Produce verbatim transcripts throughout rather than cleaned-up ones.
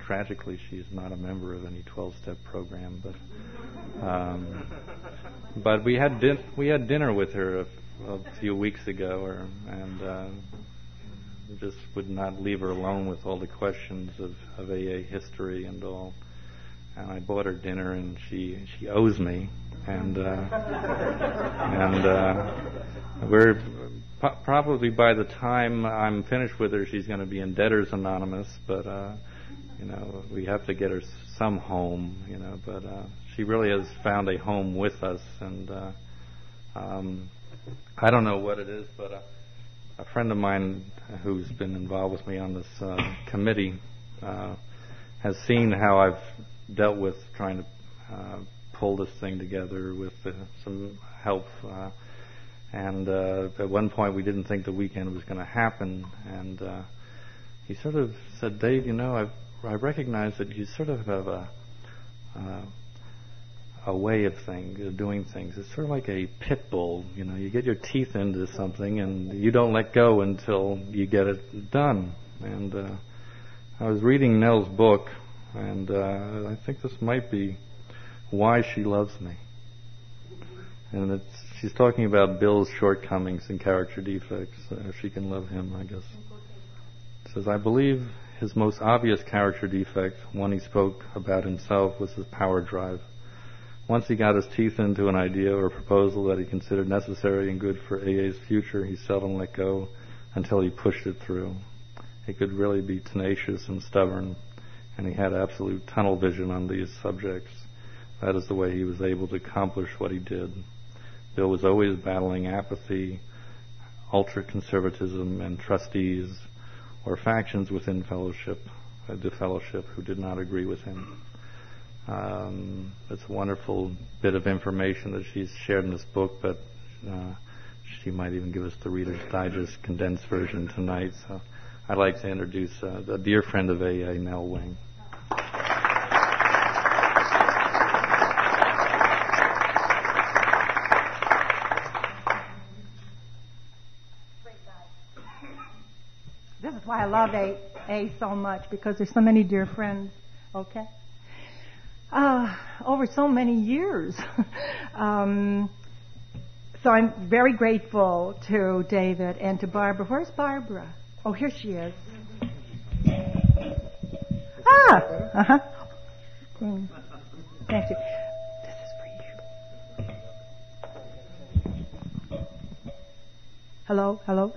tragically, she's not a member of any twelve-step program. But um, but we had din- we had dinner with her a, a few weeks ago, or, and uh, just would not leave her alone with all the questions of, of A A history and all. And I bought her dinner, and she she owes me, and uh, and uh, we're po- probably by the time I'm finished with her, she's going to be in Debtors Anonymous. But uh, you know, we have to get her some home, you know. But uh, she really has found a home with us, and uh, um, I don't know what it is, but uh, a friend of mine who's been involved with me on this uh, committee uh, has seen how I've dealt with trying to uh, pull this thing together with uh, some help. Uh, and uh, at one point we didn't think the weekend was going to happen. And uh, he sort of said, Dave, you know, I've, I recognize that you sort of have a, uh, a way of thing, uh, doing things. It's sort of like a pit bull. You know, you get your teeth into something and you don't let go until you get it done. And uh, I was reading Nell's book, and uh, I think this might be Why She Loves Me. And it's, she's talking about Bill's shortcomings and character defects. Uh, if she can love him, I guess. It says, I believe his most obvious character defect, one he spoke about himself, was his power drive. Once he got his teeth into an idea or proposal that he considered necessary and good for A A's future, he seldom let go until he pushed it through. He could really be tenacious and stubborn, and he had absolute tunnel vision on these subjects. That is the way he was able to accomplish what he did. Bill was always battling apathy, ultra-conservatism, and trustees or factions within fellowship, uh, the fellowship who did not agree with him. Um, it's a wonderful bit of information that she's shared in this book, but uh, she might even give us the Reader's Digest condensed version tonight. So I'd like to introduce uh, a dear friend of A A, Nell Wing. This is why I love A A so much, because there's so many dear friends, okay? Uh, over so many years. um, so I'm very grateful to David and to Barbara. Where's Barbara? Oh, here she is. Ah! Uh-huh. Thank you. This is for you. Hello? Hello?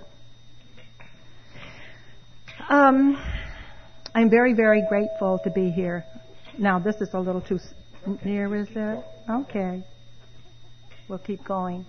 Um, I'm very, very grateful to be here. Now, this is a little too near, is it? Okay. We'll keep going.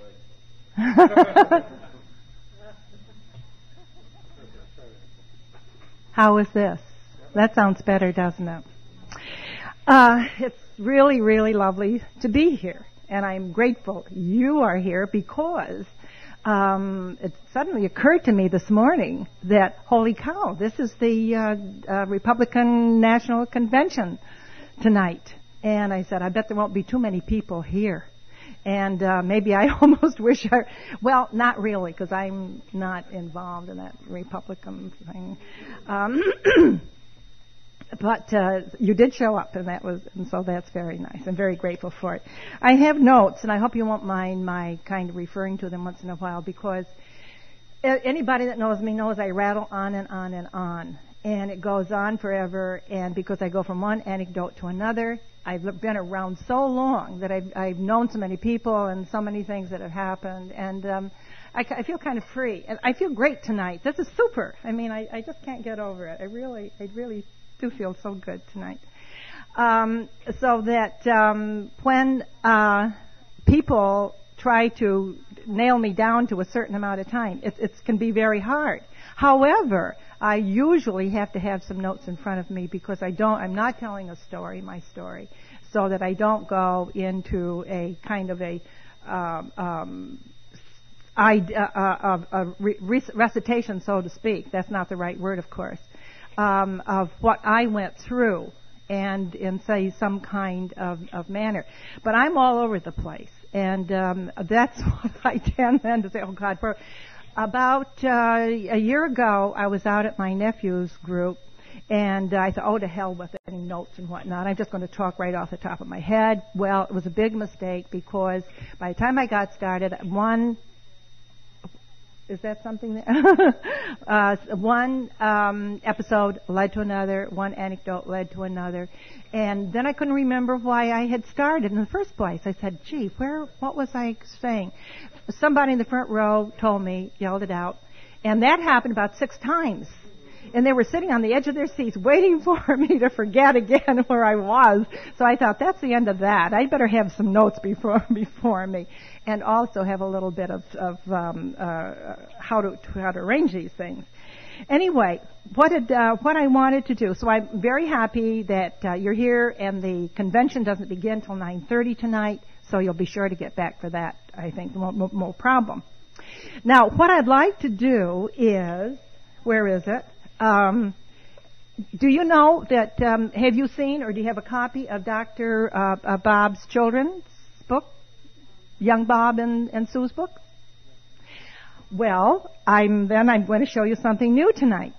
How is this? That sounds better, doesn't it? Uh, it's really, really lovely to be here. And I'm grateful you are here because Um, it suddenly occurred to me this morning that, holy cow, this is the uh, uh, Republican National Convention tonight. And I said, I bet there won't be too many people here. And uh, maybe I almost wish I, well, not really, because I'm not involved in that Republican thing. Um, But uh, you did show up, and that was, and so that's very nice. I'm very grateful for it. I have notes, and I hope you won't mind my kind of referring to them once in a while, because anybody that knows me knows I rattle on and on and on, and it goes on forever. And because I go from one anecdote to another, I've been around so long that I've, I've known so many people and so many things that have happened, and um, I, I feel kind of free, and I feel great tonight. This is super. I mean, I, I just can't get over it. I really, I really. do feel so good tonight. Um, so that um, when uh, people try to nail me down to a certain amount of time, it, it can be very hard. However, I usually have to have some notes in front of me because I don't, I'm not telling a story, my story, so that I don't go into a kind of a um, um, I, uh, uh, uh, re- recitation, so to speak. That's not the right word, of course. Um, of what I went through and in, say, some kind of, of manner. But I'm all over the place. And um, that's what I tend then to say, oh, God. For about uh, a year ago, I was out at my nephew's group, And uh, I thought, oh, to hell with any notes and whatnot. I'm just going to talk right off the top of my head. Well, it was a big mistake because by the time I got started, one, is that something there? uh, one um, episode led to another, one anecdote led to another. And then I couldn't remember why I had started in the first place. I said, gee, where, what was I saying? Somebody in the front row told me, yelled it out. And that happened about six times. And they were sitting on the edge of their seats waiting for me to forget again where I was. So I thought, that's the end of that. I better have some notes before before me, and also have a little bit of, of um, uh, how to how to arrange these things. Anyway, what did, uh, what I wanted to do. So I'm very happy that uh, you're here, and the convention doesn't begin till nine thirty tonight. So you'll be sure to get back for that. I think no, no, no problem. Now, what I'd like to do is, where is it? Um, do you know that, um, have you seen or do you have a copy of Doctor Uh, uh, Bob's children's book? Young Bob and, and Sue's book? Well, I'm, then I'm going to show you something new tonight.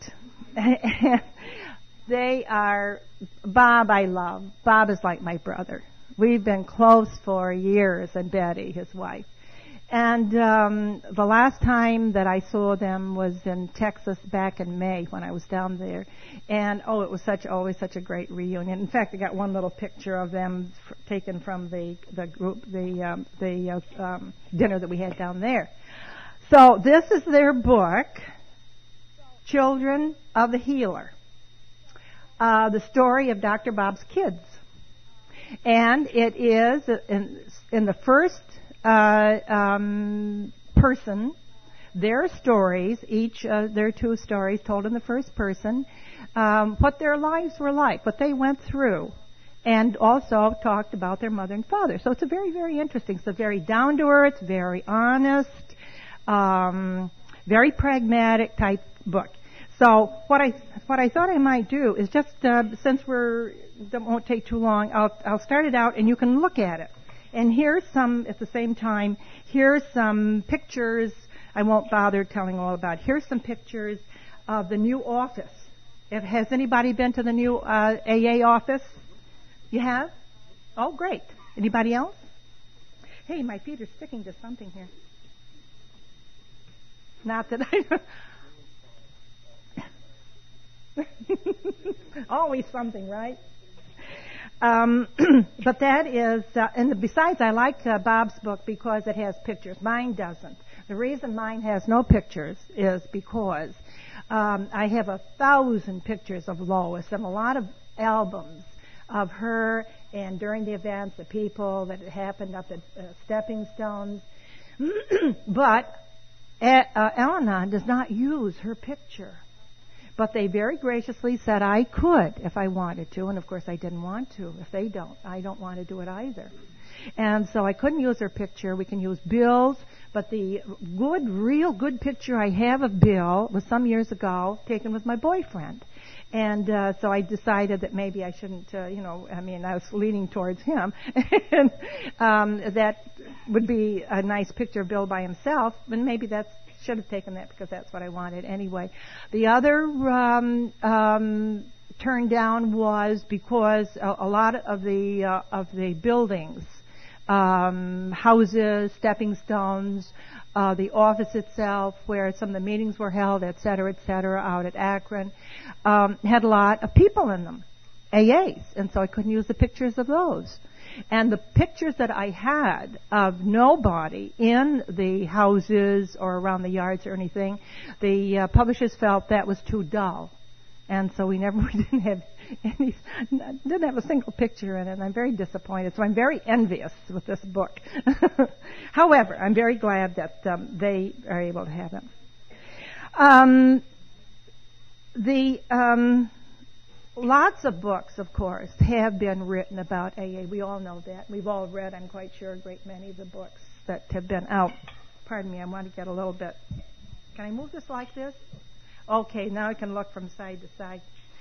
They are, Bob I love. Bob is like my brother. We've been close for years, and Betty, his wife. And um, the last time that I saw them was in Texas back in May when I was down there. And, oh, it was such always such a great reunion. In fact, I got one little picture of them f- taken from the, the group, the, um, the uh, um, dinner that we had down there. So this is their book, Children of the Healer, uh, the story of Doctor Bob's kids. And it is in, in the first Uh, um, person, their stories, each uh, their two stories told in the first person, um, what their lives were like, what they went through, and also talked about their mother and father. So it's a very, very interesting. It's a very down to earth, very honest, um, very pragmatic type book. So what I what I thought I might do is just uh, since we're that won't take too long, I'll I'll start it out and you can look at it. And here's some, at the same time, here's some pictures. I won't bother telling all about it. Here's some pictures of the new office. If, has anybody been to the new uh, A A office? You have? Oh, great. Anybody else? Hey, my feet are sticking to something here. Not that I... Always something, right? Um, but that is, uh, and besides, I like uh, Bob's book because it has pictures. Mine doesn't. The reason mine has no pictures is because um, I have a thousand pictures of Lois and a lot of albums of her and during the events, the people that had happened up at uh, Stepping Stones. But uh, uh, Al-Anon does not use her picture. But they very graciously said I could if I wanted to, and of course I didn't want to. If they don't, I don't want to do it either. And so I couldn't use her picture. We can use Bill's, but the good, real good picture I have of Bill was some years ago, taken with my boyfriend. And uh, so I decided that maybe I shouldn't, uh, you know, I mean, I was leaning towards him. and um, that would be a nice picture of Bill by himself, and maybe that's should have taken that because that's what I wanted anyway. The other um, um, turn down was because a, a lot of the uh, of the buildings, um, houses, stepping stones, uh, the office itself, where some of the meetings were held, et cetera, et cetera, out at Akron, um, had a lot of people in them, A As, and so I couldn't use the pictures of those. And the pictures that I had of nobody in the houses or around the yards or anything, the uh, publishers felt that was too dull. And so we never we didn't have any, didn't have a single picture in it, and I'm very disappointed. So I'm very envious with this book. However, I'm very glad that um, they are able to have it. Um, the... Um, Lots of books, of course, have been written about A A. We all know that. We've all read, I'm quite sure, a great many of the books that have been out. Pardon me, I want to get a little bit... Can I move this like this? Okay, now I can look from side to side.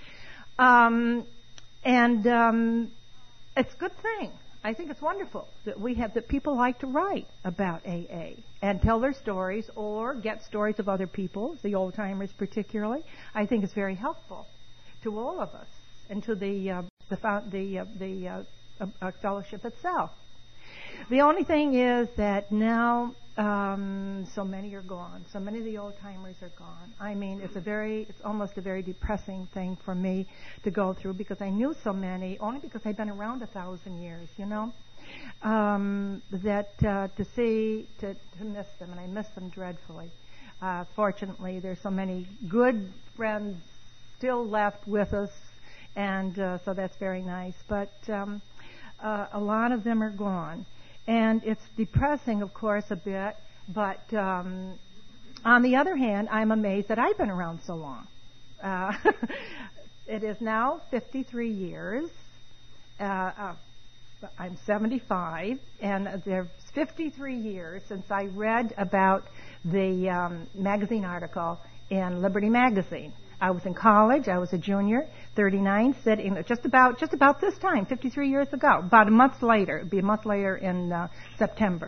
Um, and um, it's a good thing. I think it's wonderful that we have, that people like to write about A A and tell their stories or get stories of other people, the old-timers particularly. I think it's very helpful to all of us and to the uh, the fo- the uh, the uh, uh, fellowship itself. The only thing is that now um, so many are gone. So many of the old timers are gone. I mean, it's a very, it's almost a very depressing thing for me to go through because I knew so many, only because I've been around a thousand years, you know. Um, that uh, to see, to, to miss them, and I miss them dreadfully. Uh, fortunately, there's so many good friends still left with us, and uh, so that's very nice. But um, uh, a lot of them are gone. And it's depressing, of course, a bit, but um, on the other hand, I'm amazed that I've been around so long. Uh, it is now fifty-three years. Uh, uh, I'm seventy-five, and there's fifty-three years since I read about the um, magazine article in Liberty Magazine. I was in college. I was a junior, thirty-nine, sitting just about just about this time, fifty-three years ago. About a month later, it'd be a month later in uh, September.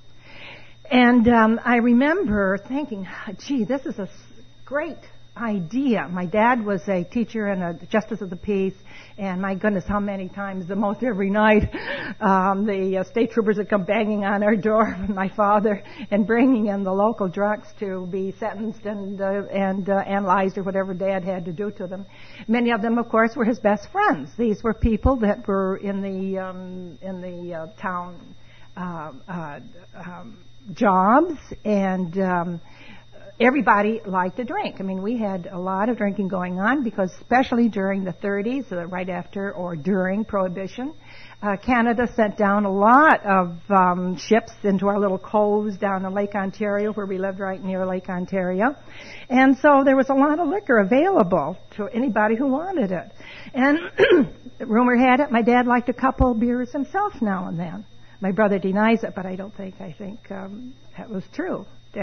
And um, I remember thinking, "Gee, this is a great idea." My dad was a teacher and a justice of the peace, and my goodness, how many times, the most every night, um, the uh, state troopers would come banging on our door with my father and bringing in the local drunks to be sentenced and uh, and uh, analyzed or whatever Dad had to do to them. Many of them, of course, were his best friends. These were people that were in the um, in the uh, town uh, uh, um, jobs and. Um, Everybody liked to drink. I mean, we had a lot of drinking going on because especially during the thirties, uh, right after or during Prohibition, uh, Canada sent down a lot of um, ships into our little coves down in Lake Ontario, where we lived right near Lake Ontario. And so there was a lot of liquor available to anybody who wanted it. And rumor had it, my dad liked a couple beers himself now and then. My brother denies it, but I don't think, I think um, that was true.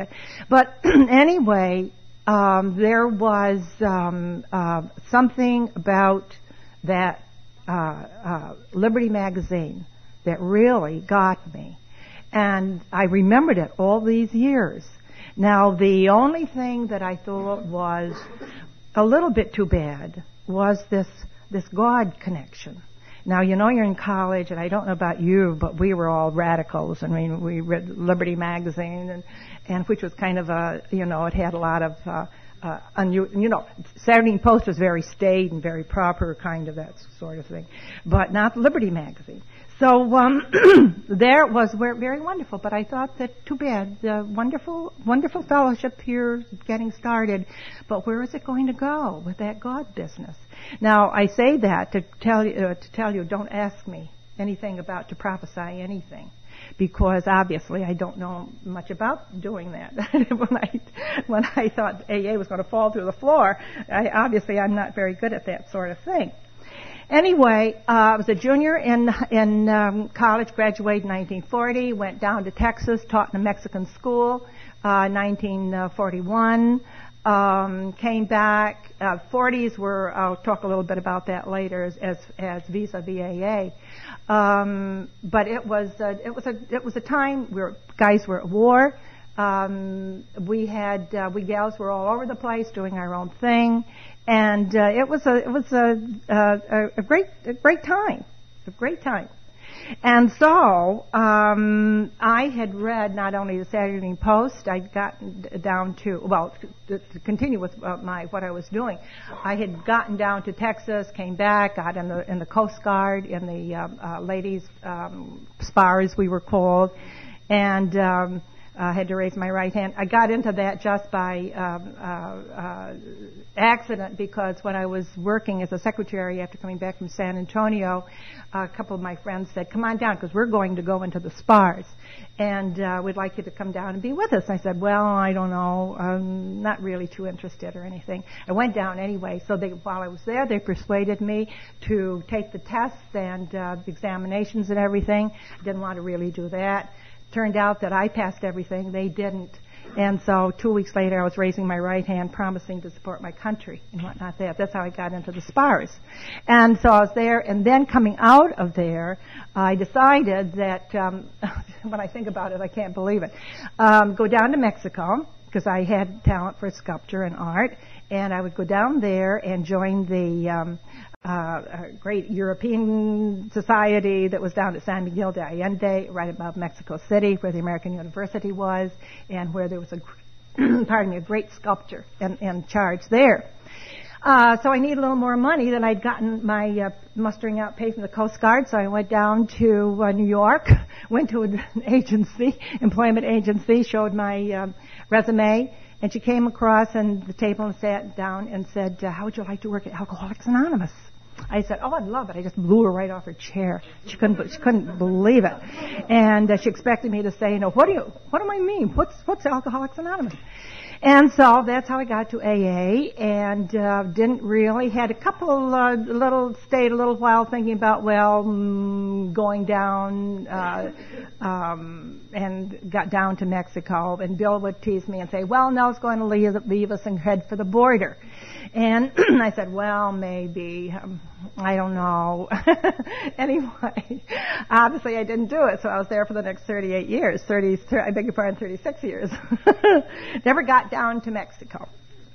But anyway, um, there was um, uh, something about that uh, uh, Liberty Magazine that really got me. And I remembered it all these years. Now, the only thing that I thought was a little bit too bad was this this God connection. Now, you know, you're in college, and I don't know about you, but we were all radicals. I mean, we read Liberty Magazine, and, and which was kind of a, you know, it had a lot of, uh, uh, unu- you know, Saturday Evening Post was very staid and very proper, kind of that sort of thing, but not Liberty Magazine. So um, there it was very wonderful, but I thought that too bad. The wonderful, wonderful fellowship here getting started, but where is it going to go with that God business? Now I say that to tell you, uh, to tell you, don't ask me anything about to prophesy anything, because obviously I don't know much about doing that. when I when I thought A A was going to fall through the floor, I, obviously I'm not very good at that sort of thing. Anyway, uh, I was a junior in in um, college, graduated in nineteen forty, went down to Texas, taught in a Mexican school, uh, nineteen forty-one, um, came back. Uh, forties were, I'll talk a little bit about that later, as as, as vis-a-vis A A. Um, but it was a, it was a it was a time where guys were at war. Um, we had uh, we gals were all over the place doing our own thing. And uh, it was a it was a, a a great a great time, a great time. And so um, I had read not only the Saturday Evening Post. I'd gotten down to well to, to continue with uh, my what I was doing. I had gotten down to Texas, came back, got in the in the Coast Guard, in the uh, uh, ladies' um, spars we were called, and. Um, I uh, had to raise my right hand. I got into that just by um, uh, uh, accident, because when I was working as a secretary after coming back from San Antonio, a couple of my friends said, "Come on down, because we're going to go into the spars, and uh, we'd like you to come down and be with us." I said, "Well, I don't know. I'm not really too interested or anything." I went down anyway. So they, while I was there, they persuaded me to take the tests and uh, the examinations and everything. I didn't want to really do that. Turned out that I passed everything, they didn't. And so two weeks later I was raising my right hand, promising to support my country and whatnot. That. That's how I got into the spars. And so I was there, and then coming out of there, I decided that, um, when I think about it, I can't believe it, um, go down to Mexico, because I had talent for sculpture and art, And I would go down there and join the um, uh, great European society that was down at San Miguel de Allende, right above Mexico City, where the American University was, and where there was a, pardon me, a great sculptor in, in charge there. Uh, so I needed a little more money than I'd gotten my uh, mustering out pay from the Coast Guard. So I went down to uh, New York, went to an agency, employment agency, showed my um, resume, and she came across and the table and sat down and said, uh, "How would you like to work at Alcoholics Anonymous?" I said, "Oh, I'd love it." I just blew her right off her chair. She couldn't, she couldn't believe it, and uh, she expected me to say, "You know, what do you, what do I mean? What's what's Alcoholics Anonymous?" And so that's how I got to A A, and uh, didn't really, had a couple, uh, little, stayed a little while thinking about, well, mm, going down, uh, um, and got down to Mexico, and Bill would tease me and say, "Well, Nell's going to leave, leave us and head for the border." And I said, "Well, maybe, um, I don't know." Anyway, obviously I didn't do it, so I was there for the next thirty-eight years, thirty, I beg your pardon, thirty-six years. Never got down to Mexico,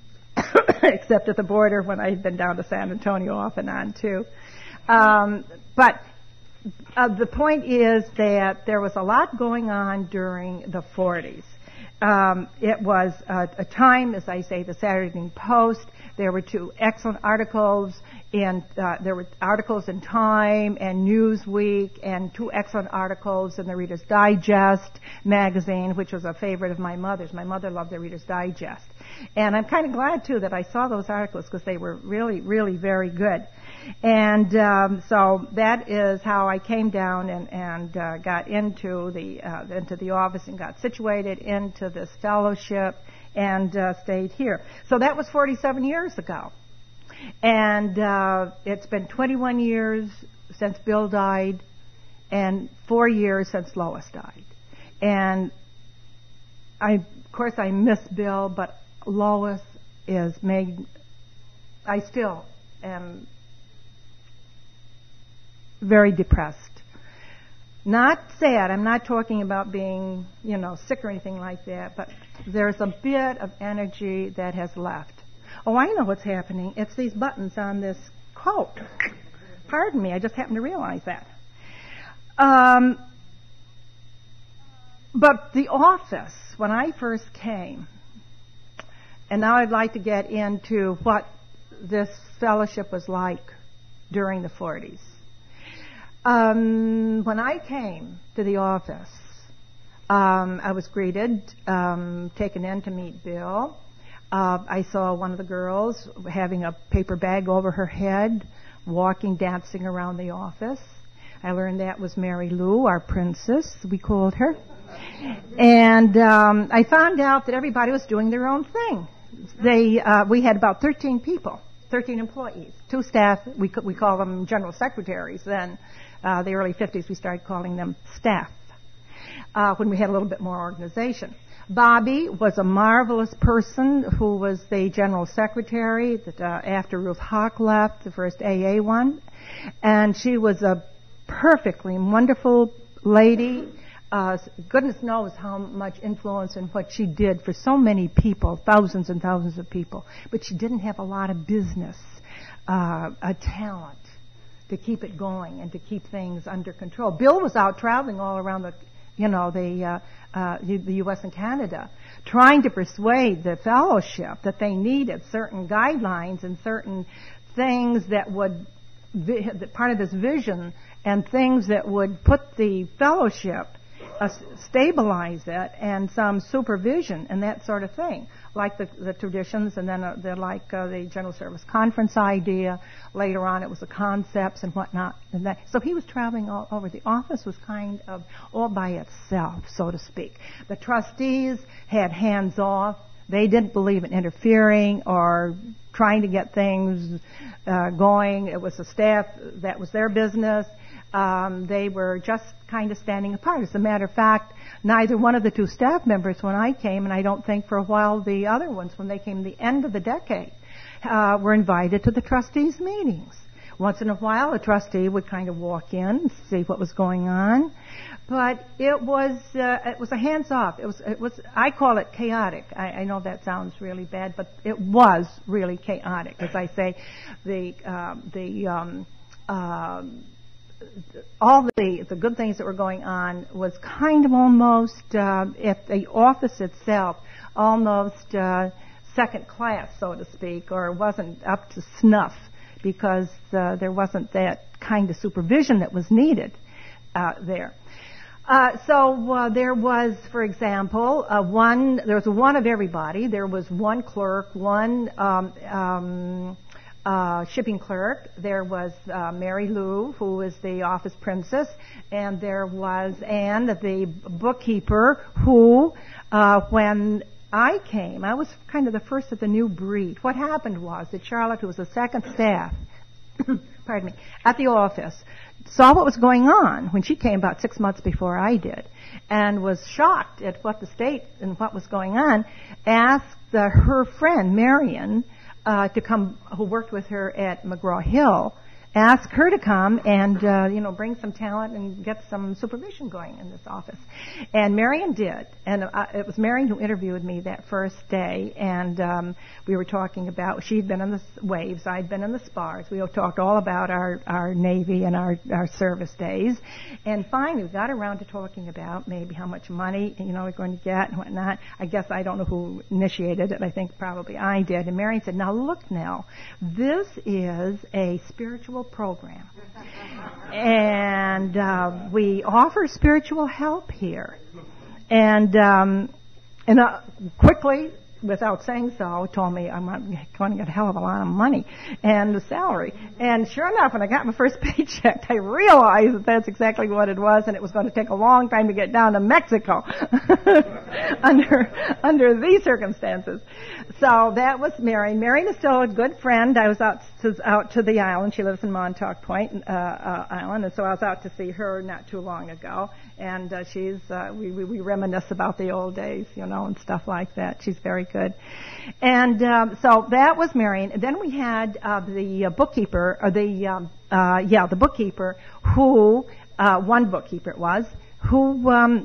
except at the border when I had been down to San Antonio off and on too. Um, but uh, the point is that there was a lot going on during the forties. Um, it was a, a time, as I say, the Saturday Evening Post. There were two excellent articles in, uh, there were articles in Time and Newsweek, and two excellent articles in the Reader's Digest magazine, which was a favorite of my mother's. My mother loved the Reader's Digest. And I'm kind of glad, too, that I saw those articles because they were really, really very good. And um, so that is how I came down and, and uh, got into the uh, into the office and got situated into this fellowship and uh, stayed here. So that was forty-seven years ago. And uh, it's been twenty-one years since Bill died and four years since Lois died. And I, of course, I miss Bill, but Lois is made, I still am very depressed. Not sad. I'm not talking about being, you know, sick or anything like that, but there's a bit of energy that has left. Oh, I know what's happening. It's these buttons on this coat. Pardon me, I just happened to realize that. Um, but the office, when I first came, and now I'd like to get into what this fellowship was like during the forties. Um, when I came to the office, um, I was greeted, um, taken in to meet Bill. Uh, I saw one of the girls having a paper bag over her head, walking, dancing around the office. I learned that was Mary Lou, our princess, we called her. And um, I found out that everybody was doing their own thing. They, uh, we had about thirteen people, thirteen employees, two staff. We we call them general secretaries then. Uh, the early fifties, we started calling them staff uh, when we had a little bit more organization. Bobby was a marvelous person who was the general secretary that, uh, after Ruth Hawk left, the first A A one. And she was a perfectly wonderful lady. Uh, goodness knows how much influence and what she did for so many people, thousands and thousands of people. But she didn't have a lot of business, uh, a talent to keep it going and to keep things under control. Bill was out traveling all around the, you know, the, uh, uh, the U S and Canada, trying to persuade the fellowship that they needed certain guidelines and certain things that would, part of this vision, and things that would put the fellowship, uh, stabilize it, and some supervision and that sort of thing, like the, the traditions, and then uh, they're like uh, the General Service Conference idea. Later on, it was the concepts and whatnot. And that. So he was traveling all over. The office was kind of all by itself, so to speak. The trustees had hands off. They didn't believe in interfering or trying to get things uh, going. It was the staff, that was their business. Um, they were just kind of standing apart. As a matter of fact, neither one of the two staff members when I came, and I don't think for a while the other ones when they came the end of the decade, uh, were invited to the trustees' meetings. Once in a while, a trustee would kind of walk in, see what was going on, but it was uh, it was a hands-off. It was it was I call it chaotic. I, I know that sounds really bad, but it was really chaotic. As I say, the uh, the um, uh, all the the good things that were going on was kind of almost uh, at the office itself, almost uh, second class, so to speak, or wasn't up to snuff, because uh, there wasn't that kind of supervision that was needed uh, there. Uh, so uh, there was, for example, uh, one. There was one of everybody. There was one clerk, one um, um, uh, shipping clerk. There was uh, Mary Lou, who was the office princess, and there was Anne, the bookkeeper, who, uh, when I came, I was kind of the first of the new breed. What happened was that Charlotte, who was the second staff, pardon me, at the office, saw what was going on when she came about six months before I did, and was shocked at what the state and what was going on, asked uh, her friend, Marion, uh, to come, who worked with her at McGraw-Hill, ask her to come and, uh, you know, bring some talent and get some supervision going in this office. And Marion did. And uh, it was Marion who interviewed me that first day. And um, we were talking about, she'd been in the waves, I'd been in the spars. We talked all about our, our Navy and our, our service days. And finally, we got around to talking about maybe how much money, you know, we're going to get and whatnot. I guess I don't know who initiated it. I think probably I did. And Marion said, now look, Nell, this is a spiritual program, and uh, we offer spiritual help here. And um, and uh, quickly, without saying so, told me I'm going to get a hell of a lot of money and the salary. And sure enough, when I got my first paycheck, I realized that that's exactly what it was, and it was going to take a long time to get down to Mexico under under these circumstances. So that was Marion. Marion is still a good friend. I was out to, out to the island. She lives in Montauk Point uh, uh, Island, and so I was out to see her not too long ago. And uh, she's uh, we, we we reminisce about the old days, you know, and stuff like that. She's very good. And um, so that was Marion. And then we had uh, the uh, bookkeeper, or the um, uh, yeah, the bookkeeper who uh, one bookkeeper it was who um,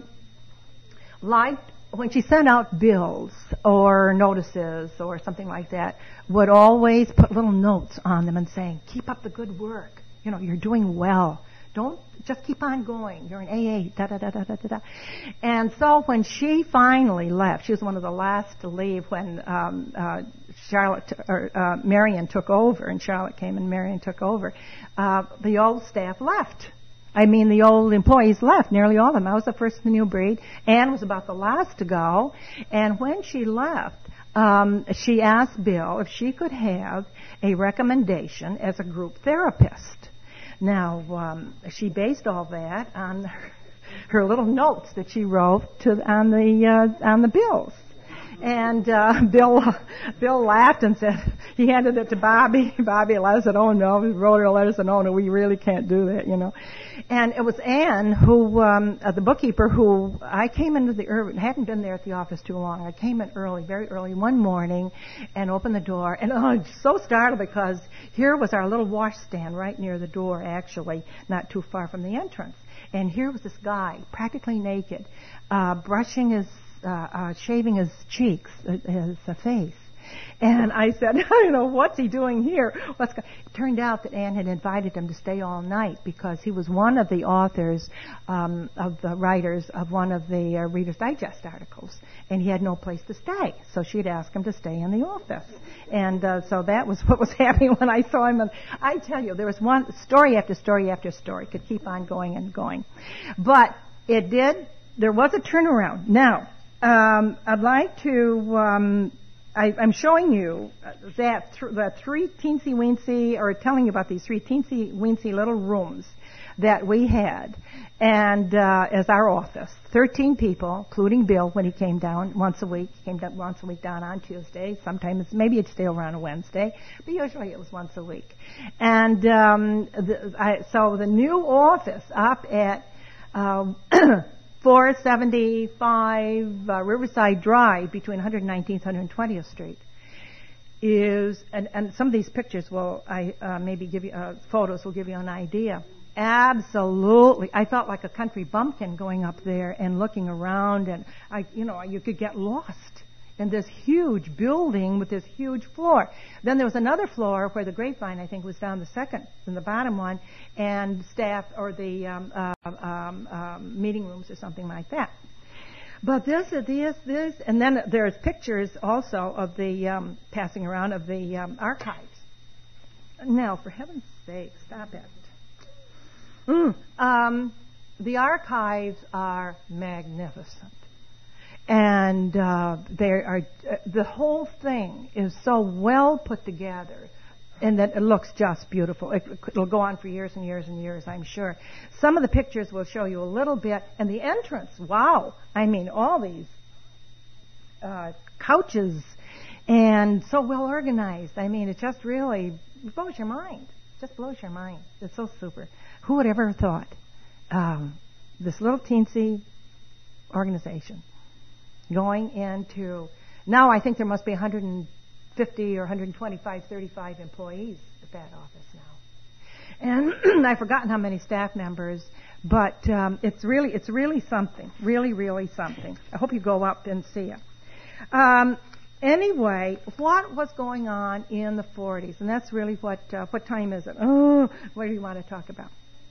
liked, when she sent out bills or notices or something like that, would always put little notes on them and saying, keep up the good work. You know, you're doing well. Don't, just keep on going. You're an A eight, da, da, da, da, da, da. And so when she finally left, she was one of the last to leave when um, uh, Charlotte, or uh, Marion took over, and Charlotte came and Marion took over, uh, the old staff left. I mean, the old employees left, nearly all of them. I was the first of the new breed. Anne was about the last to go. And when she left, um, she asked Bill if she could have a recommendation as a group therapist. Now, um, she based all that on her, her little notes that she wrote to on the uh, on the bills. And uh, Bill Bill laughed and said, he handed it to Bobby. Bobby said, oh, no. He wrote her a letter and said, no, no, we really can't do that, you know. And it was Anne, who, um, uh, the bookkeeper, who I came into the, er, hadn't been there at the office too long. I came in early, very early one morning and opened the door. And oh, so startled because here was our little washstand right near the door, actually, not too far from the entrance. And here was this guy, practically naked, uh, brushing his Uh, uh, shaving his cheeks, uh, his uh, face. And I said, you know, what's he doing here? What's go-? It turned out that Anne had invited him to stay all night because he was one of the authors, um, of the writers of one of the uh, Reader's Digest articles, and he had no place to stay. So she'd asked him to stay in the office. And uh, so that was what was happening when I saw him. And I tell you, there was one story after story after story. Could keep on going and going. But it did, there was a turnaround. Now, Um, I'd like to, um, I, I'm showing you that th- the three teensy-weensy, or telling you about these three teensy-weensy little rooms that we had, and uh, as our office. thirteen people, including Bill when he came down once a week. He came down once a week down on Tuesday. Sometimes, maybe it'd stay around a Wednesday, but usually it was once a week. And um, the, I, so the new office up at uh, four seventy-five uh, Riverside Drive between one hundred nineteenth and one hundred twentieth Street is, and, and some of these pictures will, I uh, maybe give you, uh, photos will give you an idea. Absolutely. I felt like a country bumpkin going up there and looking around, and I, you know, you could get lost in this huge building with this huge floor. Then there was another floor where the Grapevine, I think, was down the second, in the bottom one, and staff, or the um, uh, um, um, meeting rooms or something like that. But this, this, this, and then there's pictures also of the, um, passing around of the um, archives. Now, for heaven's sake, stop it. Mm, um, the archives are magnificent. And uh, they are, uh, the whole thing is so well put together, and that it looks just beautiful. It, it'll go on for years and years and years, I'm sure. Some of the pictures will show you a little bit, and the entrance, wow! I mean, all these uh, couches, and so well organized. I mean, it just really blows your mind. Just blows your mind. It's so super. Who would ever have thought um, this little teensy organization going into, now I think there must be one hundred fifty or one hundred twenty-five, thirty-five employees at that office now. And I've forgotten how many staff members, but um, it's really it's really something, really, really something. I hope you go up and see it. Um, anyway, what was going on in the forties? And that's really what, uh, what time is it? Oh, what do you want to talk about?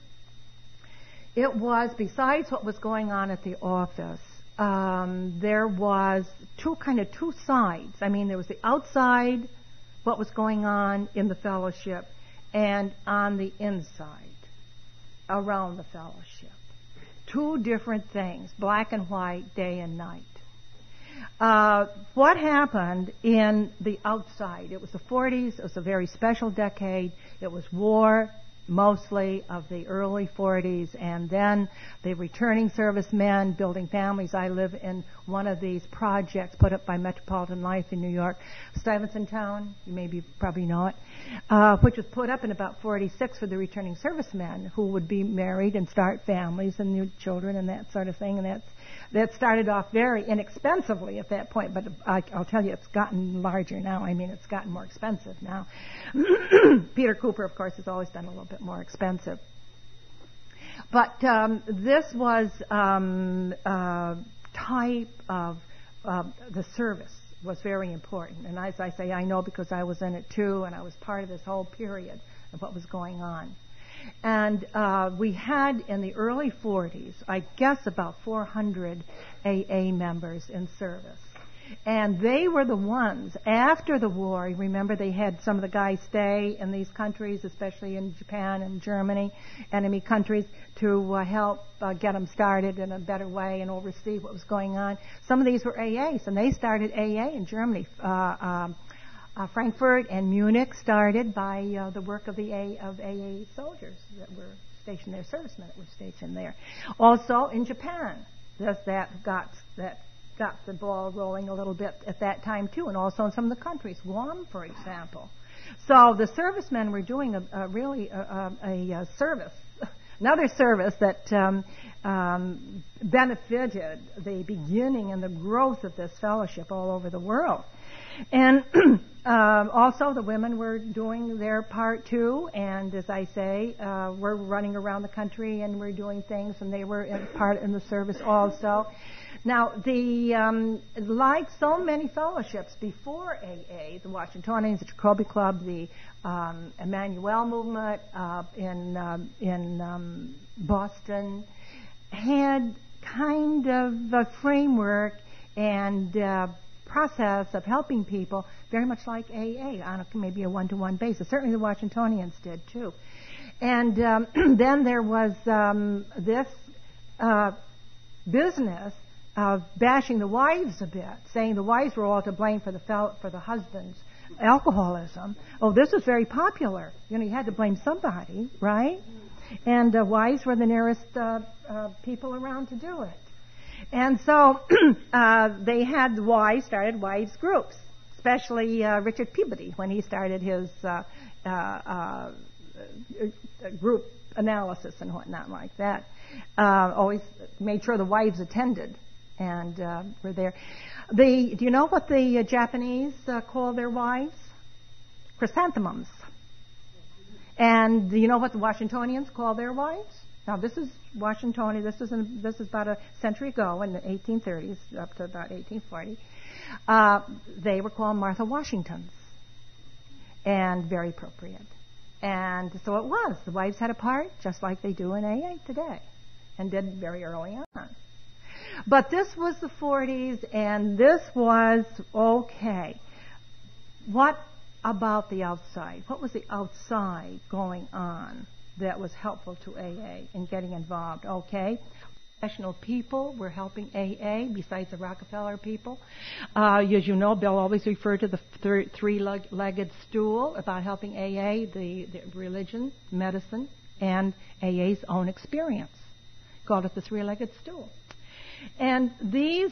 It was, besides what was going on at the office, Um, there was two kind of two sides. I mean, there was the outside, what was going on in the fellowship, and on the inside, around the fellowship. Two different things, black and white, day and night. Uh, what happened in the outside? It was the forties. It was a very special decade. It was war, mostly of the early forties, and then the returning servicemen building families. I live in one of these projects put up by Metropolitan Life in New York, Stuyvesant Town, you maybe probably know it, uh, which was put up in about forty-six for the returning servicemen who would be married and start families and new children and that sort of thing. And that's that started off very inexpensively at that point, but I, I'll tell you, it's gotten larger now. I mean, it's gotten more expensive now. Peter Cooper, of course, has always been a little bit more expensive. But um, this was um, uh, type of uh, the service was very important. And as I say, I know because I was in it too, and I was part of this whole period of what was going on. And uh, we had in the early forties, I guess about four hundred A A members in service. And they were the ones, after the war, you remember they had some of the guys stay in these countries, especially in Japan and Germany, enemy countries, to uh, help uh, get them started in a better way and oversee what was going on. Some of these were A As, and they started A A in Germany. Uh, um, uh, Frankfurt and Munich started by uh, the work of the A, of A A soldiers that were stationed there, servicemen that were stationed there. Also in Japan, there's that got that. got the ball rolling a little bit at that time too, and also in some of the countries, Guam, for example. So the servicemen were doing a, a really a, a, a service, another service that um, um, benefited the beginning and the growth of this fellowship all over the world. And um, also the women were doing their part too, and as I say, uh, we're running around the country and we're doing things, and they were in part in the service also. Now, the um, like so many fellowships before A A, the Washingtonians, the Jacoby Club, the um, Emmanuel movement uh, in um, in um, Boston, had kind of a framework and uh, process of helping people, very much like A A, on a, maybe a one-to-one basis. Certainly, the Washingtonians did too. And um, then there was um, this uh, business of bashing the wives a bit, saying the wives were all to blame for the fel- for the husband's alcoholism. Oh, this was very popular. You know, you had to blame somebody, right? And uh, wives were the nearest uh, uh, people around to do it. And so uh, they had wives, started wives groups, especially uh, Richard Peabody when he started his uh, uh, uh, group analysis and whatnot like that. Uh, always made sure the wives attended and uh, were there. The, do you know what the uh, Japanese uh, call their wives? chrysanthemums. And do you know what the Washingtonians call their wives? Now, this is Washingtonian. This is in, this is about a century ago in the eighteen thirties, up to about eighteen forty. Uh, they were called Martha Washingtons, and very appropriate. And so it was. The wives had a part, just like they do in A A today, and did very early on. But this was the forties, and this was okay. What about the outside? What was the outside going on that was helpful to A A in getting involved? Okay. Professional people were helping A A besides the Rockefeller people. Uh, as you know, Bill always referred to the th- three-legged stool about helping A A, the, the religion, medicine, and A A's own experience. Called it the three-legged stool. And these,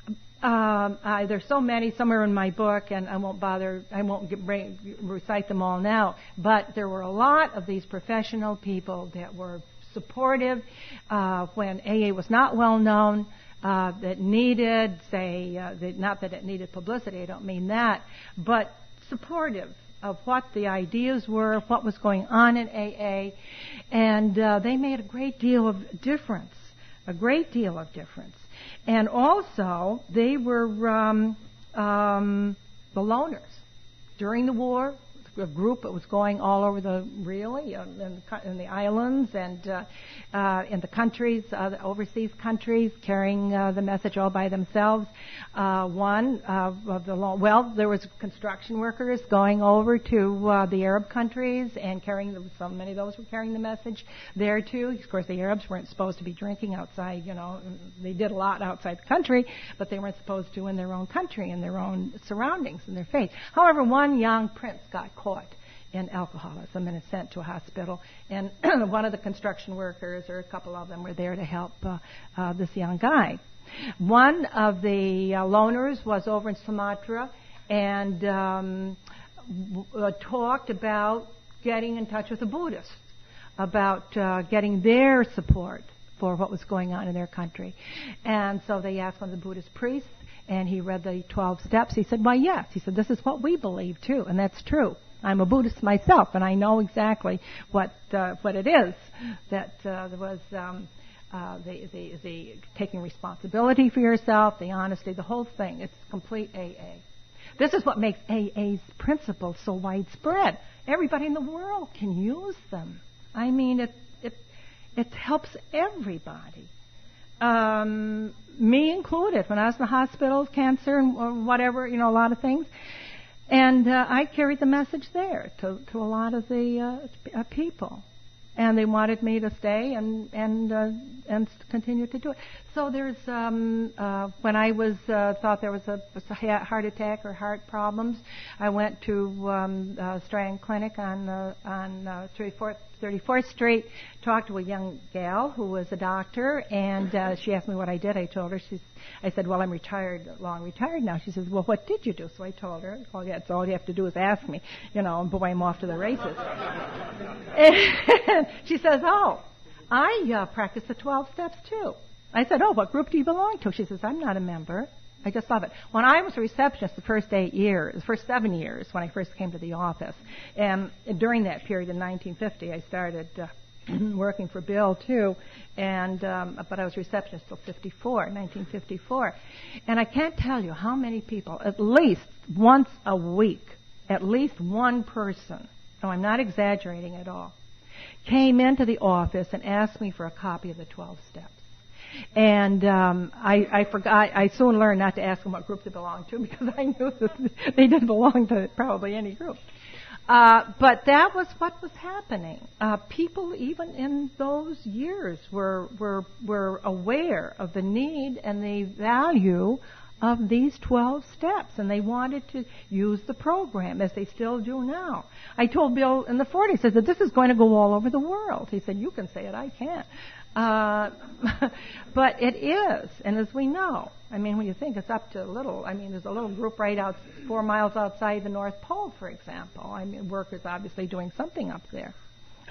um, uh, there's so many, some are in my book, and I won't bother, I won't get, bring, recite them all now, but there were a lot of these professional people that were supportive uh, when A A was not well known, uh, that needed, say, uh, that not that it needed publicity, I don't mean that, but supportive of what the ideas were, what was going on in A A, and uh, they made a great deal of difference, a great deal of difference. And also, they were um, um, the loners. During the war, a group that was going all over the, really, uh, in, the, in the islands and uh, uh, in the countries, uh, the overseas countries, carrying uh, the message all by themselves. Uh, one uh, of the, lo- well, there was construction workers going over to uh, the Arab countries and carrying, the, so many of those were carrying the message there too. Of course, the Arabs weren't supposed to be drinking outside, you know, they did a lot outside the country, but they weren't supposed to in their own country, in their own surroundings, in their faith. However, one young prince got caught in alcoholism and is sent to a hospital. And one of the construction workers, or a couple of them, were there to help uh, uh, this young guy. One of the uh, loners was over in Sumatra and um, w- uh, talked about getting in touch with the Buddhists, about uh, getting their support for what was going on in their country. And so they asked one of the Buddhist priests, and he read the twelve steps. He said, why, yes. He said, this is what we believe, too, and that's true. I'm a Buddhist myself, and I know exactly what uh, what it is that uh, there was um, uh, the, the, the taking responsibility for yourself, the honesty, the whole thing. It's complete A A. This is what makes A A's principles so widespread. Everybody in the world can use them. I mean, it it it helps everybody. Um, me included, when I was in the hospital, cancer and or whatever, you know, a lot of things. And uh, I carried the message there to, to a lot of the uh, uh, people. And they wanted me to stay and and uh, and continue to do it. So there's um, uh, when I was uh, thought there was a, was a heart attack or heart problems, I went to um, uh, Strand Clinic on uh, on uh, thirty-fourth Street, talked to a young gal who was a doctor, and uh, she asked me what I did. I told her. She's I said, well, I'm retired, long retired now. She says, well, what did you do? So I told her. Well, yeah, it's all you have to do is ask me, you know, and boy, I'm off to the races. And she says, oh, I uh, practice the twelve steps too. I said, oh, what group do you belong to? She says, I'm not a member. I just love it. When I was a receptionist the first eight years, the first seven years when I first came to the office, and during that period in nineteen fifty, I started uh, working for Bill too, and um, but I was receptionist till fifty-four, nineteen fifty-four, and I can't tell you how many people, at least once a week, at least one person, no, I'm not exaggerating at all, came into the office and asked me for a copy of the twelve steps. And um, I, I forgot. I soon learned not to ask them what group they belonged to because I knew that they didn't belong to probably any group. Uh, but that was what was happening. Uh, people, even in those years, were were were aware of the need and the value of these twelve steps, and they wanted to use the program, as they still do now. I told Bill in the forties, I said, this is going to go all over the world. He said, you can say it, I can't. Uh, but it is, and as we know, I mean, when you think it's up to a little, I mean, there's a little group right out four miles outside the North Pole, for example. I mean, workers obviously doing something up there.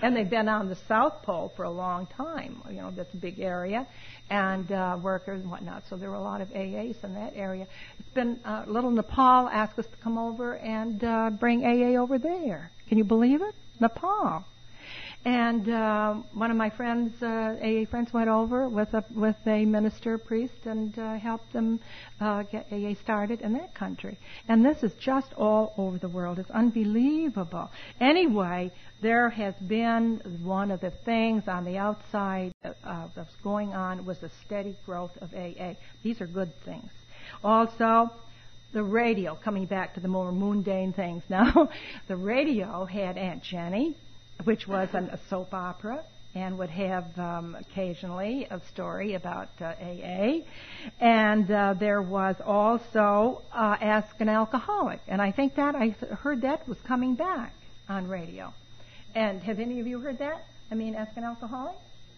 And they've been on the South Pole for a long time. You know, that's a big area, and uh, workers and whatnot. So there were a lot of A As in that area. It's been uh, little Nepal asked us to come over and uh, bring A A over there. Can you believe it? Nepal. And uh, one of my friends, uh, A A friends, went over with a with a minister, priest, and uh, helped them uh, get A A started in that country. And this is just all over the world. It's unbelievable. Anyway, there has been one of the things on the outside uh, that's going on was the steady growth of A A. These are good things. Also, the radio, coming back to the more mundane things now, the radio had Aunt Jenny, which was an, a soap opera, and would have um, occasionally a story about uh, A A. And uh, there was also uh, Ask an Alcoholic. And I think that I th- heard that was coming back on radio. And have any of you heard that? I mean, Ask an Alcoholic?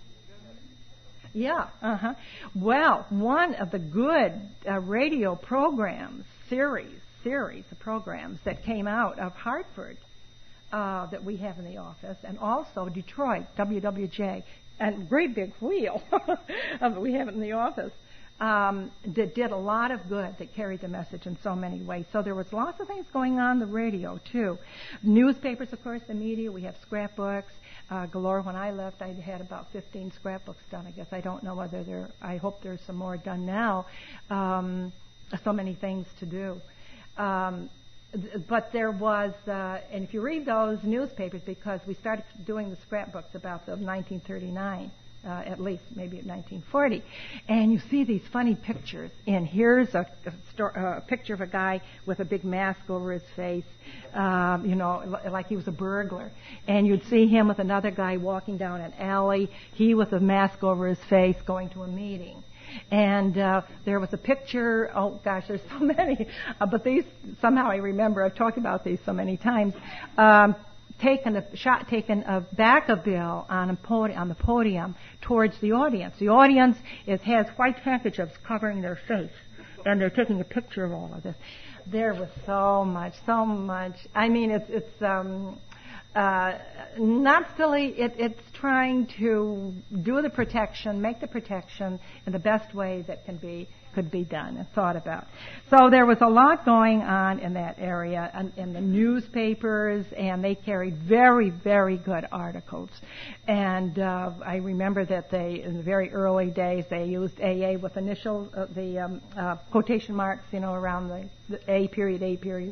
Yeah, uh-huh. Well, one of the good uh, radio programs, series, series of programs that came out of Hartford, Uh, that we have in the office, and also Detroit, W W J, and great big wheel of it, we have it in the office, um, that did a lot of good, that carried the message in so many ways. So there was lots of things going on the radio, too. Newspapers, of course, the media, we have scrapbooks. Uh, galore. When I left, I had about fifteen scrapbooks done, I guess. I don't know whether there, I hope there's some more done now. Um, so many things to do. Um, But there was, uh, and if you read those newspapers, because we started doing the scrapbooks about the nineteen thirty-nine, uh, at least, maybe at nineteen forty, and you see these funny pictures. And here's a, a, sto- a picture of a guy with a big mask over his face, um, you know, l- like he was a burglar. And you'd see him with another guy walking down an alley, he with a mask over his face going to a meeting. And uh, there was a picture, oh gosh, there's so many, uh, but these, somehow I remember, I've talked about these so many times, um, taken, a shot taken of Vacaville on, a podi- on the podium towards the audience. The audience is, has white handkerchiefs covering their face, and they're taking a picture of all of this. There was so much, so much. I mean, it's, it's, um, Uh, not silly. It, it's trying to do the protection, make the protection in the best way that can be could be done and thought about. So there was a lot going on in that area, and in the newspapers, and they carried very, very good articles. And uh, I remember that they, in the very early days, they used A A with initial uh, the um, uh, quotation marks, you know, around the, the A period, A period.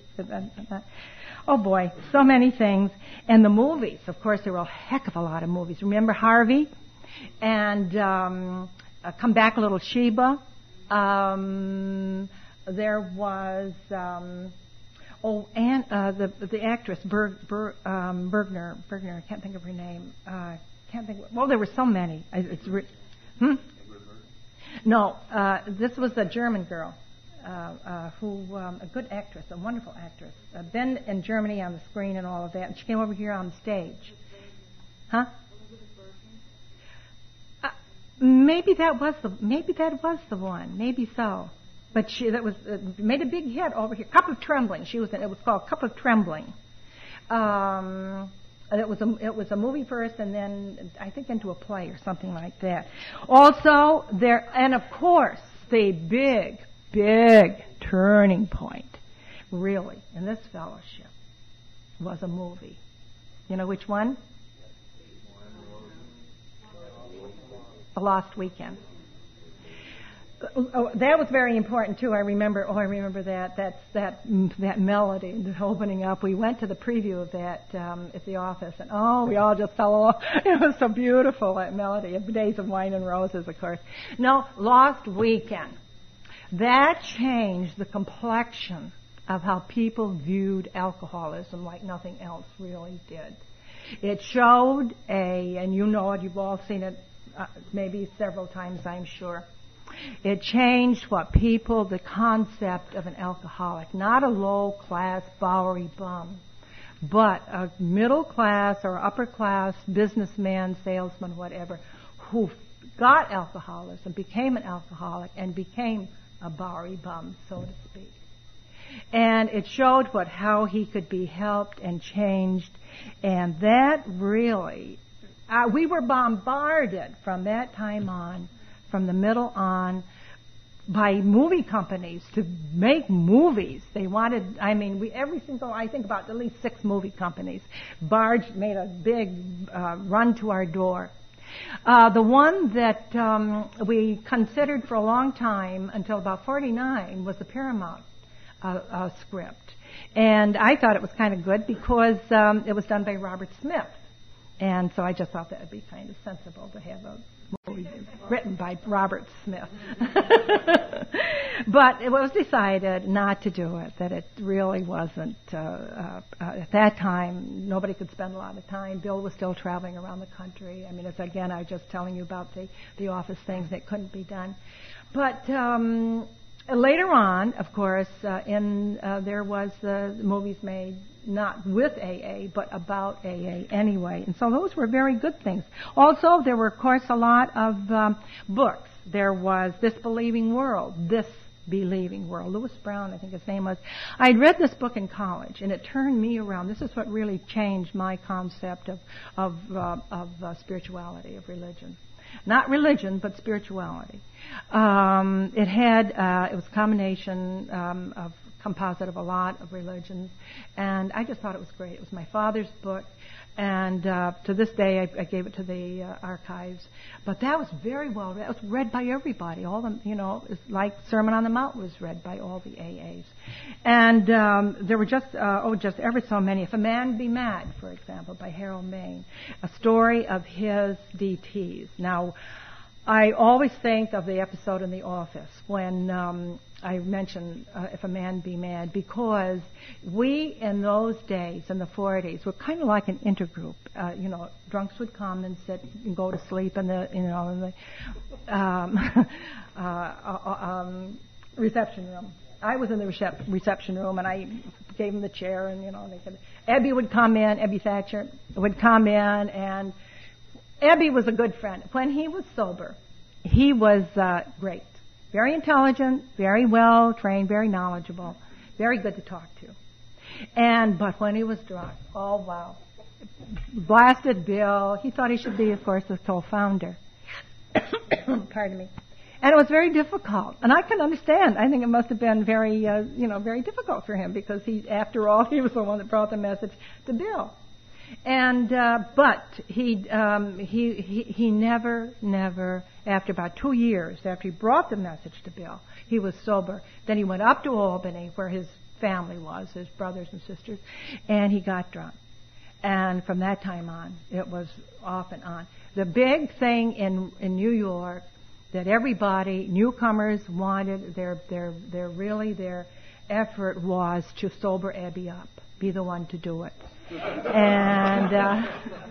Oh boy, so many things. And the movies, of course, there were a heck of a lot of movies. Remember Harvey? And um, uh, Come Back, Little Sheba. Um, there was, um, oh, and uh, the the actress Berg, Berg, um, Bergner. Bergner, I can't think of her name. Uh, can't think. Well, there were so many. It's re- hmm? No, uh, this was a German girl. Uh, uh, who, um, a good actress, a wonderful actress, uh, been in Germany on the screen and all of that, and she came over here on the stage. Huh? Uh, maybe that was the, maybe that was the one, maybe so. But she, that was, uh, made a big hit over here. Cup of Trembling. She was in, it was called Cup of Trembling. Um, it was a, it was a movie first, and then I think into a play or something like that. Also, there, and of course, the big, big turning point, really, in this fellowship was a movie. You know which one? The Lost Weekend. Oh, that was very important too. I remember. Oh, I remember that. That's that that melody, the opening up. We went to the preview of that um, at the office, and oh, we all just fell off. It was so beautiful, that melody. Days of Wine and Roses, of course. No, Lost Weekend. That changed the complexion of how people viewed alcoholism like nothing else really did. It showed a, and you know it, you've all seen it uh, maybe several times, I'm sure. It changed what people, the concept of an alcoholic, not a low-class Bowery bum, but a middle-class or upper-class businessman, salesman, whatever, who got alcoholism, became an alcoholic, and became a Bowery bum, so to speak. And it showed what how he could be helped and changed, and that really Uh, we were bombarded from that time on, from the middle on, by movie companies to make movies. They wanted, I mean, we every single, I think about at least six movie companies, barged, made a big uh, run to our door. Uh, the one that um, we considered for a long time, until about forty-nine, was the Paramount uh, uh, script. And I thought it was kind of good because um, it was done by Robert Smith. And so I just thought that would be kind of sensible to have a movie written by Robert Smith. But it was decided not to do it, that it really wasn't, uh, uh, uh, at that time, nobody could spend a lot of time. Bill was still traveling around the country. I mean, it's, again, I was just telling you about the, the office things that couldn't be done. But um, later on, of course, uh, in uh, there was uh, movies made not with A A, but about A A anyway. And so those were very good things. Also, there were, of course, a lot of um, books. There was This Believing World, This Believing World. Lewis Brown, I think his name was. I'd read this book in college, and it turned me around. This is what really changed my concept of, of, uh, of uh, spirituality, of religion. Not religion, but spirituality. Um, it had, uh, it was a combination um, of composite of a lot of religions, and I just thought it was great. It was my father's book, and uh, to this day I, I gave it to the uh, archives. But that was very well read. It was read by everybody. All the, you know, it's like Sermon on the Mount was read by all the A As, and um, there were just uh, oh, just ever so many. If a Man Be Mad, for example, by Harold Mayne, a story of his D Ts. Now, I always think of the episode in The Office when um, I mention uh, If a Man Be Mad, because we in those days, in the forties, were kind of like an intergroup. Uh, you know, drunks would come and sit and go to sleep in the, you know, in the um, uh, uh, um, reception room. I was in the recep- reception room, and I gave them the chair, and you know, they could. Ebby would come in. Ebby Thatcher would come in, and Ebby was a good friend. When he was sober, he was uh, great. Very intelligent, very well trained, very knowledgeable, very good to talk to. And but when he was drunk, oh wow, blasted Bill. He thought he should be, of course, the co-founder. Pardon me. And it was very difficult, and I can understand. I think it must have been very, uh, you know, very difficult for him because he, after all, he was the one that brought the message to Bill. And uh, but he um, he he he never never after about two years after he brought the message to Bill, he was sober. Then he went up to Albany where his family was, his brothers and sisters, and he got drunk. And from that time on, it was off and on. The big thing in in New York that everybody, newcomers, wanted, their their their really their effort was to sober Ebby up, be the one to do it. And uh,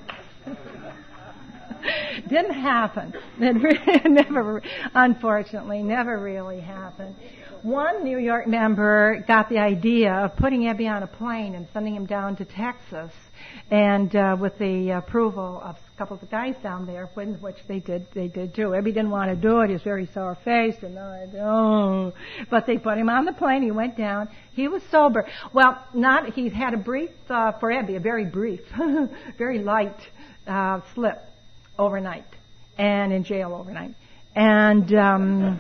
didn't happen. It never, unfortunately, never really happened. One New York member got the idea of putting Ebby on a plane and sending him down to Texas, and uh, with the approval of a couple of the guys down there, when, which they did, they did too. Ebby didn't want to do it; he was very sour-faced, and I oh, but they put him on the plane. He went down. He was sober. Well, not he had a brief uh, for Ebby, a very brief, very light uh, slip overnight, and in jail overnight, and. Um,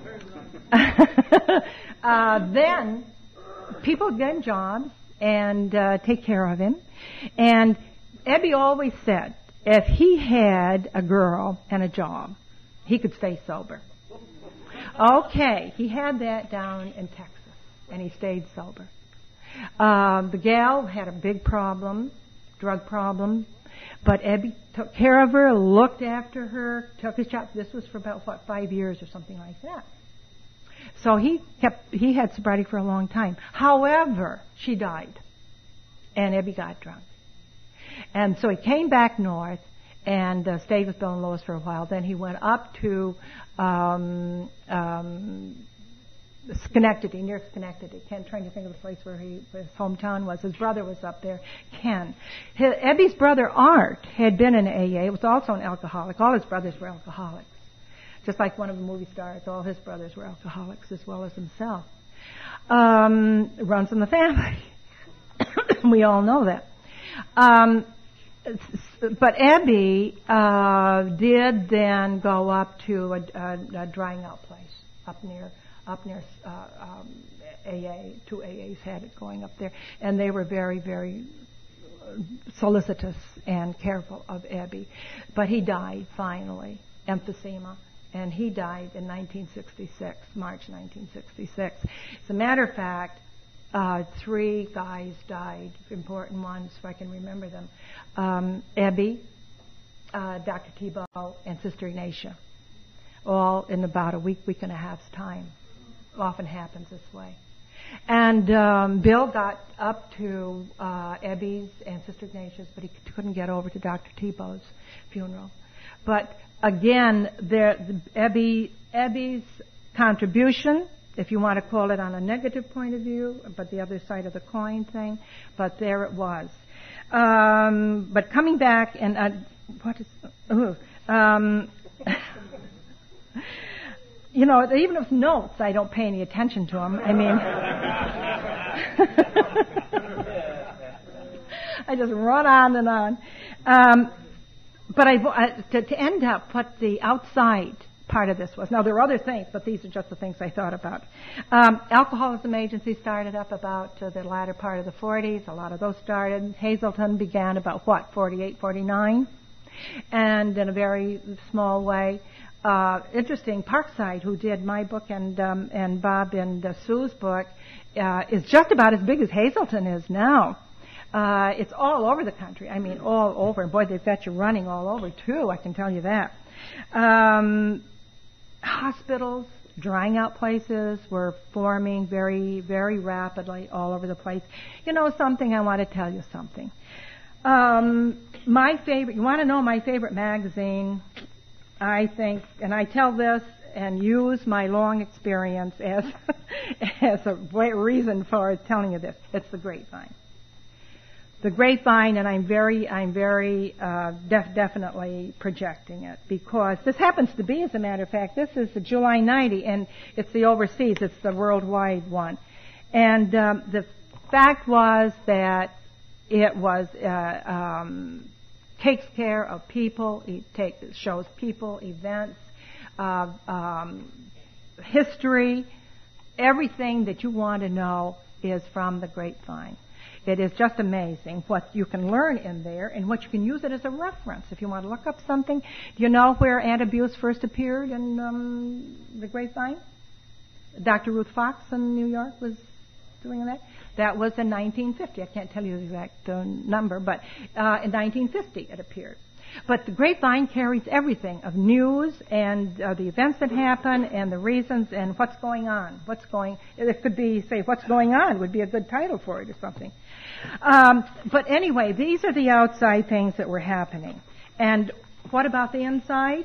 uh, then people get him jobs and uh, take care of him. And Ebby always said if he had a girl and a job, he could stay sober. Okay, he had that down in Texas, and he stayed sober. Um, the gal had a big problem, drug problem, but Ebby took care of her, looked after her, took his job. This was for about, what, five years or something like that. So he kept, he had sobriety for a long time. However, she died, and Ebby got drunk. And so he came back north and uh, stayed with Bill and Lois for a while. Then he went up to um, um, Schenectady, near Schenectady. Ken, trying to think of the place where he, where his hometown was. His brother was up there, Ken. His, Ebby's brother, Art, had been in A A. He was also an alcoholic. All his brothers were alcoholics. Just like one of the movie stars, all his brothers were alcoholics as well as himself. Um, runs in the family. We all know that. Um, but Ebby uh, did then go up to a, a, a drying out place up near up near uh, um, A A. Two A As had it going up there, and they were very, very solicitous and careful of Ebby. But he died finally, emphysema, and he died in nineteen sixty-six, March nineteen sixty-six. As a matter of fact, uh, three guys died, important ones, if I can remember them. Um, Ebby, uh, Doctor Tebow, and Sister Ignatia, all in about a week, week and a half's time. Often happens this way. And um, Bill got up to uh, Ebby's and Sister Ignatia's, but he c- couldn't get over to Doctor Tebow's funeral. But again, there, the Ebby, Ebby's contribution, if you want to call it on a negative point of view, but the other side of the coin thing, but there it was. Um, but coming back and uh, what is? Uh, um, You know, even with notes, I don't pay any attention to them. I mean, I just run on and on. Um, but I, I to, to end up what the outside part of this was. Now, there are other things, but these are just the things I thought about. Um, Alcoholism Agency started up about uh, the latter part of the forties. A lot of those started. Hazelton began about, what, forty-eight, forty-nine? And in a very small way. Uh, interesting, Parkside, who did my book and um, and Bob and uh, Sue's book, uh, is just about as big as Hazelton is now. Uh, it's all over the country. I mean, all over. And boy, they've got you running all over, too, I can tell you that. Um, hospitals, drying out places were forming very, very rapidly all over the place. You know something? I want to tell you something. Um, my favorite, you want to know my favorite magazine? I think, and I tell this and use my long experience as as a reason for telling you this. It's the Grapevine. The Grapevine, and I'm very, I'm very uh, def- definitely projecting it because this happens to be, as a matter of fact, this is the July ninety, and it's the overseas, it's the worldwide one, and um, the fact was that it was. Uh, um, takes care of people, it takes, shows people, events, uh, um, history, everything that you want to know is from the Grapevine. It is just amazing what you can learn in there and what you can use it as a reference. If you want to look up something, do you know where Antabuse first appeared in um, the Grapevine? Doctor Ruth Fox in New York was doing that. That was in nineteen fifty. I can't tell you the exact uh, number, but uh, in nineteen fifty it appeared. But the Grapevine carries everything of news and uh, the events that happen and the reasons and what's going on. What's going? It could be, say, what's going on would be a good title for it or something. Um, but anyway, these are the outside things that were happening. And what about the inside?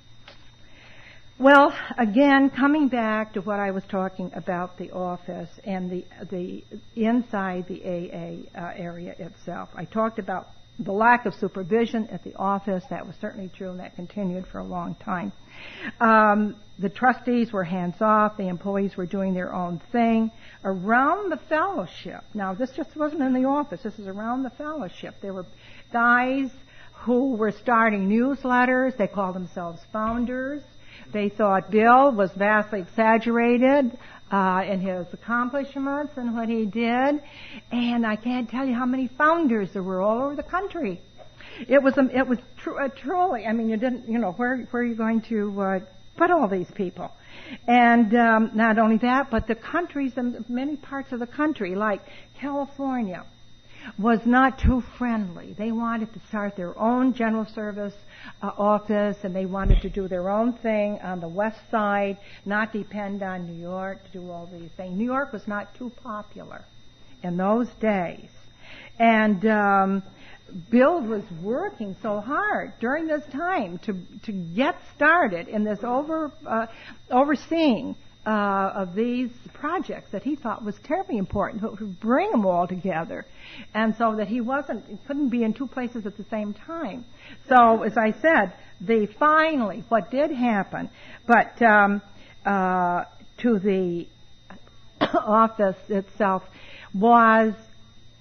Well, again, coming back to what I was talking about, the office and the the inside the A A uh, area itself. I talked about the lack of supervision at the office. That was certainly true, and that continued for a long time. Um, the trustees were hands-off. The employees were doing their own thing. Around the fellowship, now this just wasn't in the office. This is around the fellowship. There were guys who were starting newsletters. They called themselves founders. They thought Bill was vastly exaggerated uh, in his accomplishments and what he did, and I can't tell you how many founders there were all over the country. It was um, it was tr- uh, truly. I mean, you didn't, you know, where where are you going to uh, put all these people? And um, not only that, but the countries in many parts of the country, like California, was not too friendly. They wanted to start their own general service uh, office, and they wanted to do their own thing on the west side, not depend on New York to do all these things. New York was not too popular in those days. And um, Bill was working so hard during this time to to get started in this over uh, overseeing Uh, of these projects that he thought was terribly important, to bring them all together, and so that he wasn't, couldn't be in two places at the same time. So, as I said, the finally, what did happen, but um, uh, to the office itself was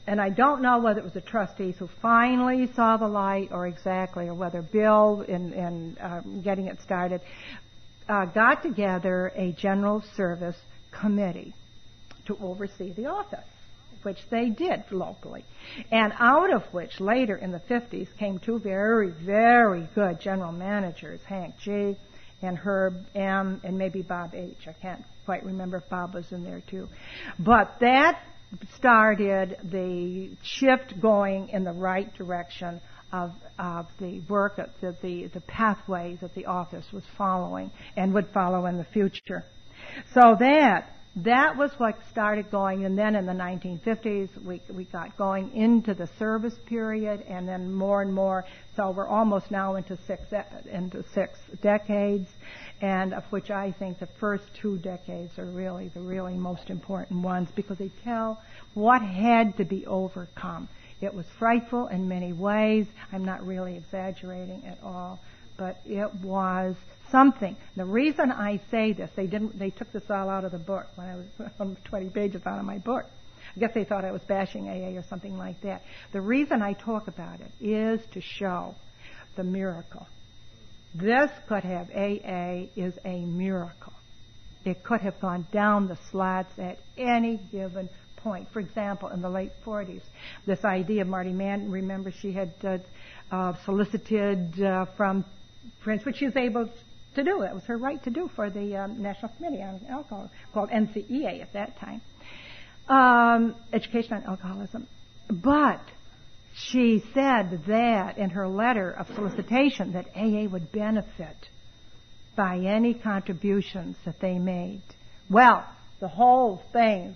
and I don't know whether it was the trustees who finally saw the light or exactly, or whether Bill, in, in uh, getting it started, uh, got together a general service committee to oversee the office, which they did locally. And out of which, later in the fifties, came two very, very good general managers, Hank G. and Herb M. and maybe Bob H. I can't quite remember if Bob was in there too. But that started the shift going in the right direction of, of the work, that the, the pathway that the office was following and would follow in the future. So that That was what started going, and then in the nineteen fifties we we got going into the service period, and then more and more. So we're almost now into six into six decades, and of which I think the first two decades are really the really most important ones, because they tell what had to be overcome. It was frightful in many ways. I'm not really exaggerating at all, but it was something. The reason I say this, they didn't. They took this all out of the book when I was twenty pages out of my book. I guess they thought I was bashing A A or something like that. The reason I talk about it is to show the miracle. This could have A A is a miracle. It could have gone down the slots at any given point. For example, in the late forties, this idea of Marty Mann, remember she had uh, uh, solicited uh, from Prince, which she was able to do. It was her right to do for the um, National Committee on Alcohol, called N C E A at that time, um, Education on Alcoholism. But she said that in her letter of solicitation that A A would benefit by any contributions that they made. Well, the whole thing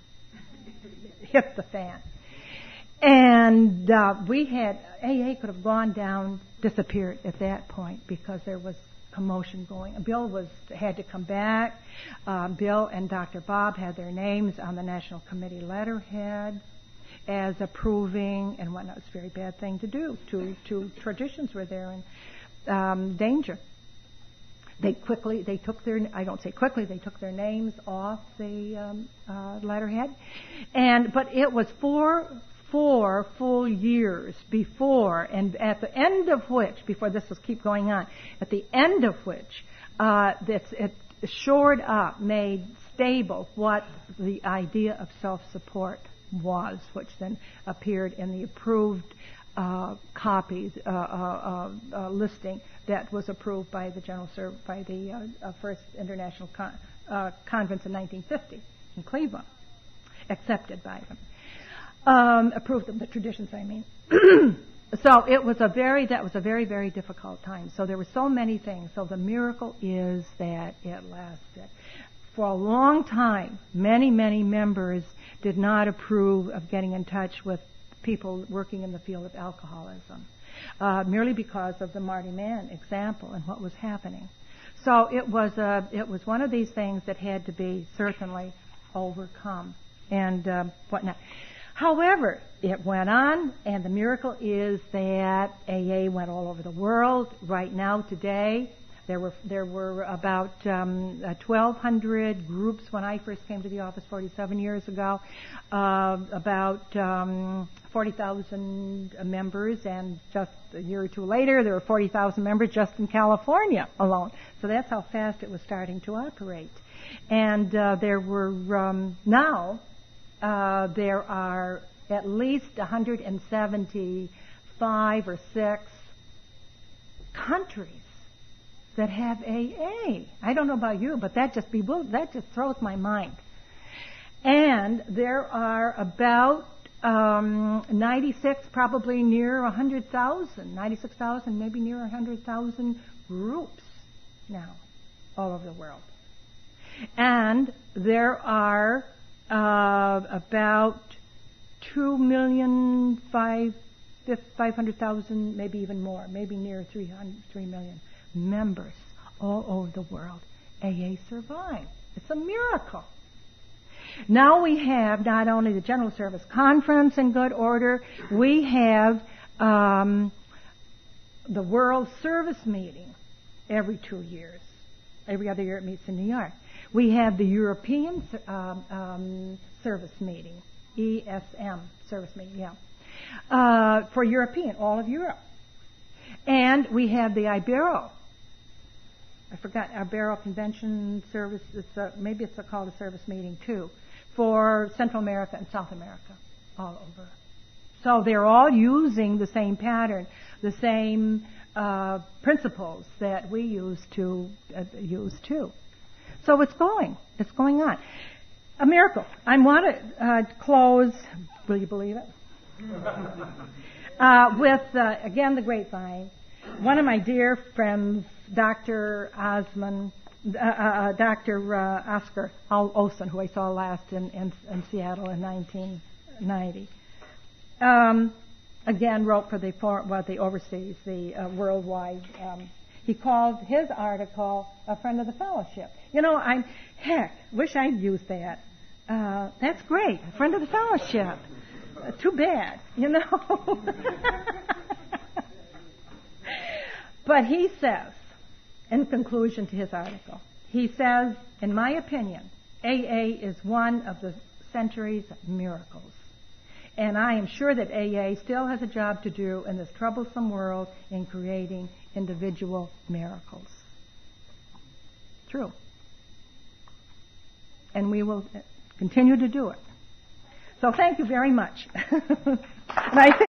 hit the fan. And uh, we had, A A could have gone down, disappeared at that point, because there was commotion going. Bill was had to come back. Uh, Bill and Doctor Bob had their names on the National Committee letterhead as approving and whatnot. It's a very bad thing to do. Two, two traditions were there in um, danger. They quickly, they took their, I don't say quickly, they took their names off the um, uh, letterhead. And, but it was four, four full years before, and at the end of which, before this was keep going on, at the end of which, uh, this, it shored up, made stable what the idea of self-support was, which then appeared in the approved uh, copies, uh, uh, uh, listing that was approved by the General Serv- by the uh, uh, First International Con- uh, Conference in nineteen fifty in Cleveland, accepted by them, um, approved of the traditions. I mean, so it was a very that was a very very difficult time. So there were so many things. So the miracle is that it lasted. For a long time, many, many members did not approve of getting in touch with people working in the field of alcoholism, uh, merely because of the Marty Mann example and what was happening. So it was a, it was one of these things that had to be certainly overcome and uh, whatnot. However, it went on, and the miracle is that A A went all over the world. Right now, today, There were there were about um, uh, twelve hundred groups when I first came to the office forty-seven years ago, uh, about um, forty thousand members, and just a year or two later there were forty thousand members just in California alone. So that's how fast it was starting to operate. And uh, there were um, now uh, there are at least one hundred seventy-five or six countries that have A A. I don't know about you, but that just bewilders, that just throws my mind. And there are about um, ninety-six, probably near one hundred thousand, ninety-six thousand, maybe near one hundred thousand groups now all over the world. And there are uh, about two million five hundred thousand, maybe even more, maybe near three hundred, three million members all over the world. A A survived. It's a miracle. Now we have not only the General Service Conference in good order, we have um, the World Service Meeting every two years. Every other year it meets in New York. We have the European um, um, Service Meeting E S M, service meeting, yeah. Uh, for European, all of Europe. And we had the Ibero. I forgot, Ibero Convention Service, it's a, maybe it's a called a service meeting too, for Central America and South America, all over. So they're all using the same pattern, the same uh, principles that we use to uh, use too. So it's going, it's going on. A miracle. I want to uh, close, will you believe it? uh, with, uh, again, the grapevine. One of my dear friends, Doctor Osman, uh, uh, Doctor Uh, Oscar Olson, who I saw last in, in, in Seattle in nineteen ninety, um, again wrote for the for, well, the overseas, the uh, worldwide. Um, he called his article "A Friend of the Fellowship." You know, I'm heck, wish I'd used that. Uh, that's great, a friend of the fellowship. Uh, too bad, you know. But he says, in conclusion to his article, he says, in my opinion, A A is one of the century's miracles. And I am sure that A A still has a job to do in this troublesome world in creating individual miracles. True. And we will continue to do it. So thank you very much. And I think